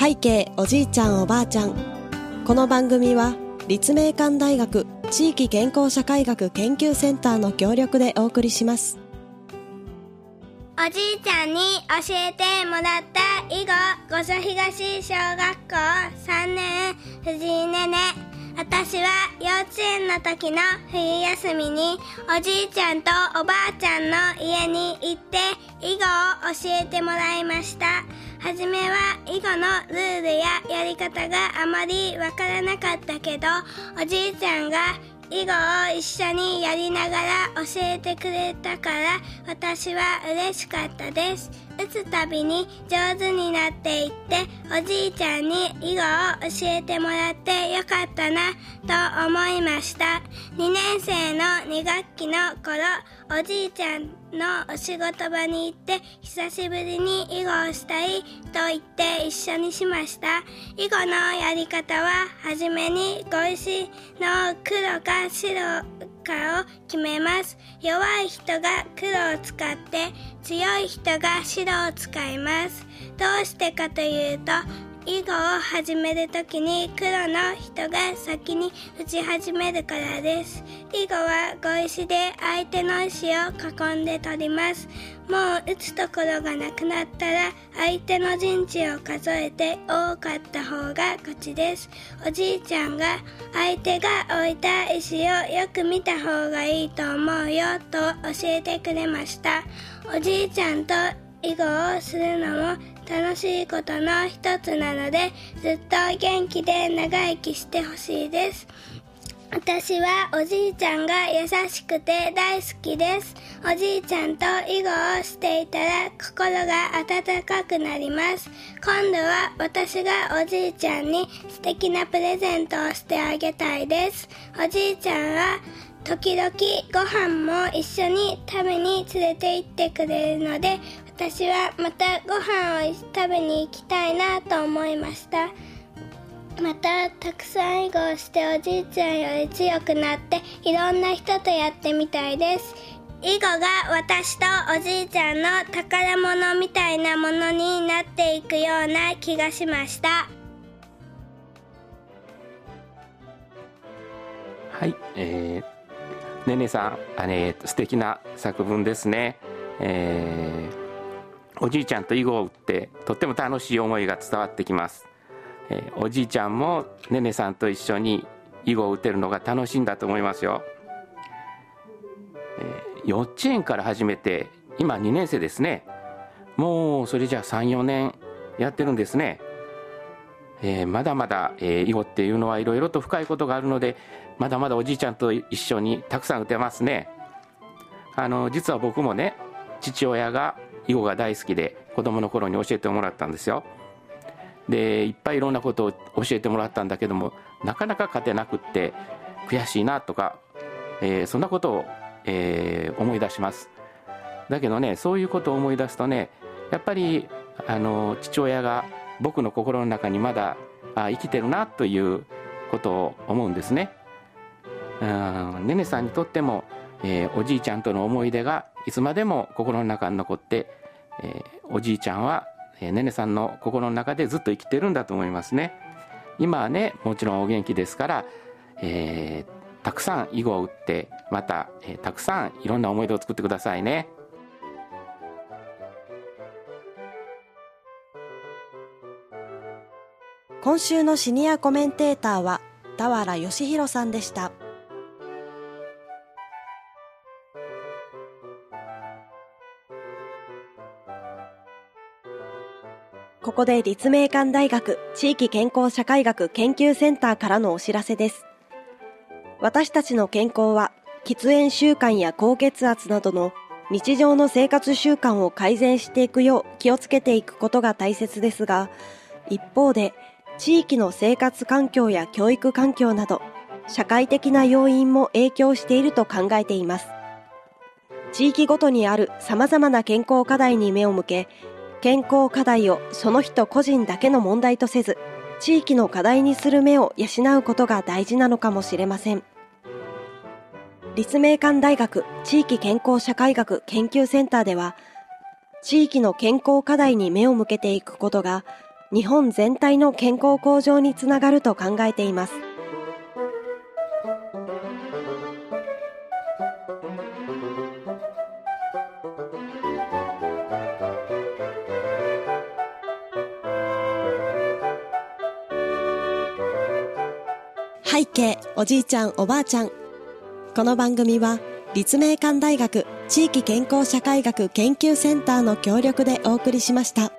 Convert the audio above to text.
背景おじいちゃんおばあちゃん。この番組は立命館大学地域健康社会学研究センターの協力でお送りします。 おじいちゃんに教えてもらった囲碁御所東小学校3年藤井ねね。私は幼稚園の時の冬休みにおじいちゃんとおばあちゃんの家に行って囲碁を教えてもらいました。はじめは囲碁のルールややり方があまりわからなかったけど、おじいちゃんが囲碁を一緒にやりながら教えてくれたから私は嬉しかったです。打つたびに上手になっていって、おじいちゃんに囲碁を教えてもらってよかったなと思いました。2年生の2学期の頃、おじいちゃんのお仕事場に行って久しぶりに囲碁をしたいと言って一緒にしました。囲碁のやり方ははじめに碁石の黒か白かを決めます。弱い人が黒を使って強い人が白を使います。どうしてかというと、囲碁を始めるときに黒の人が先に打ち始めるからです。囲碁は碁石で相手の石を囲んで取ります。もう打つところがなくなったら相手の陣地を数えて多かった方が勝ちです。おじいちゃんが相手が置いた石をよく見た方がいいと思うよと教えてくれました。おじいちゃんと囲碁をするのも楽しいことの一つなので、ずっと元気で長生きしてほしいです。私はおじいちゃんが優しくて大好きです。おじいちゃんと囲碁をしていたら心が温かくなります。今度は私がおじいちゃんに素敵なプレゼントをしてあげたいです。おじいちゃんは時々ご飯も一緒に食べに連れて行ってくれるので、私はまたご飯を食べに行きたいなと思いました。またたくさん囲碁をしておじいちゃんより強くなっていろんな人とやってみたいです。囲碁が私とおじいちゃんの宝物みたいなものになっていくような気がしました。 はい、ねねさん、素敵な作文ですね。おじいちゃんと囲碁を打ってとっても楽しい思いが伝わってきます。おじいちゃんもねねさんと一緒に囲碁を打てるのが楽しいんだと思いますよ。幼稚園から始めて今2年生ですね。もうそれじゃあ 3,4 年やってるんですね。まだまだ、囲碁っていうのはいろいろと深いことがあるので、まだまだおじいちゃんと一緒にたくさん打てますね。実は僕もね、父親が囲碁が大好きで子供の頃に教えてもらったんですよ。でいっぱいいろんなことを教えてもらったんだけども、なかなか勝てなくって悔しいなとか、そんなことを、思い出します。だけどね、そういうことを思い出すとね、やっぱり父親が僕の心の中にまだ生きてるなということを思うんですね。ねねさんにとっても、おじいちゃんとの思い出がいつまでも心の中に残って、おじいちゃんはねねさんの心の中でずっと生きてるんだと思いますね。今はね、もちろんお元気ですから、たくさん囲碁を打ってまた、たくさんいろんな思い出を作ってくださいね。 今週のシニアコメンテーターは田原義弘さんでした。ここで立命館大学地域健康社会学研究センターからのお知らせです。私たちの健康は喫煙習慣や高血圧などの日常の生活習慣を改善していくよう気をつけていくことが大切ですが、一方で地域の生活環境や教育環境など社会的な要因も影響していると考えています。地域ごとにある様々な健康課題に目を向け、健康課題をその人個人だけの問題とせず、地域の課題にする目を養うことが大事なのかもしれません。立命館大学地域健康社会学研究センターでは、地域の健康課題に目を向けていくことが日本全体の健康向上につながると考えています。背景おじいちゃんおばあちゃん。この番組は立命館大学地域健康社会学研究センターの協力でお送りしました。